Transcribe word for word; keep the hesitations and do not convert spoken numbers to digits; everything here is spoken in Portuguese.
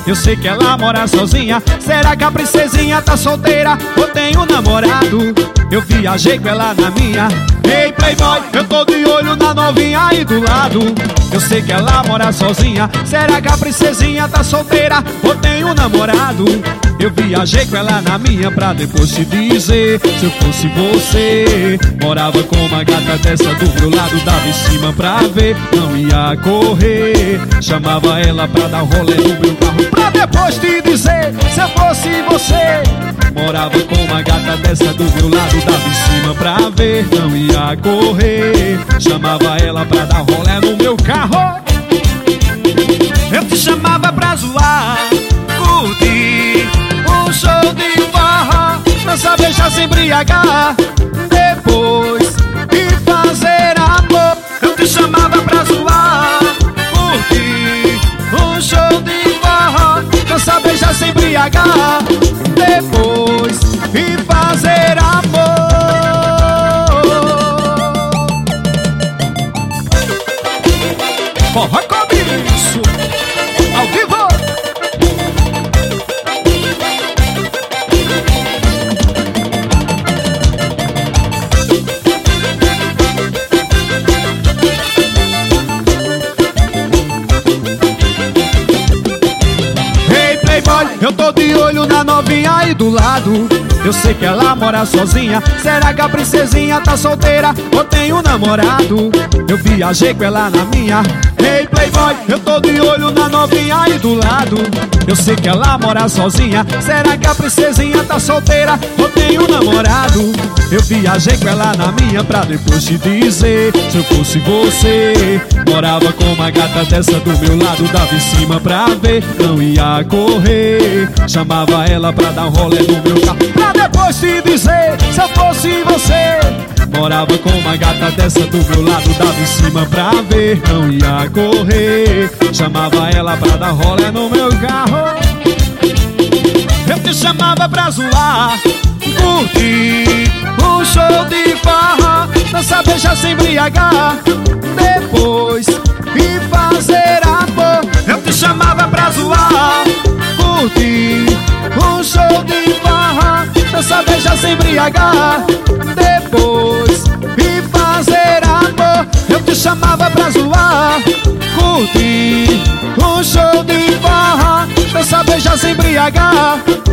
Eu sei que ela mora sozinha. Será que a princesinha tá solteira ou tem um namorado? Eu viajei com ela na minha. Ei, playboy, eu tô de olho na novinha aí do lado. Eu sei que ela mora sozinha. Será que a princesinha tá solteira ou tem um namorado? Eu viajei com ela na minha pra depois te dizer. Se eu fosse você, morava com uma gata dessa do meu lado, dava em cima pra ver, não ia correr. Chamava ela pra dar rolê no meu carro pra depois te dizer. Se eu fosse você, morava com uma gata dessa do meu lado, dava em cima pra ver, não ia correr. Chamava ela pra dar rolê no meu carro. Eu te chamava pra zoar, curtir um show de forró, dançar, beijar, se embriagar, depois e fazer amor. Eu te chamava pra zoar, curtir um show de forró, dançar, beijar, se embriagar, depois e fazer amor. Forró com isso, ao vivo. Hey playboy, eu tô de olho na novinha aí do lado. Eu sei que ela mora sozinha. Será que a princesinha tá solteira ou tem um namorado? Eu viajei com ela na minha. Hey playboy, eu tô de olho na novinha aí do lado. Eu sei que ela mora sozinha. Será que a princesinha tá solteira ou tem um namorado? Eu viajei com ela na minha pra depois te dizer. Se eu fosse você, morava com uma gata dessa do meu lado, dava em cima pra ver, não ia correr. Chamava ela pra dar um rolê no meu carro pra depois te dizer. Se eu fosse você, morava com uma gata dessa do meu lado, dava em cima pra ver, não ia correr. Chamava ela pra dar rolê no meu carro. Eu te chamava pra zoar, curtir um show de farra, dançar, beijar, se embriagar, depois e fazer amor. Eu te chamava pra zoar, curtir um show de farra, dançar, beijar, se embriagar, depois e fazer amor. Eu te chamava pra zoar, curtir um show de farra, dançar, beijar, se embriagar,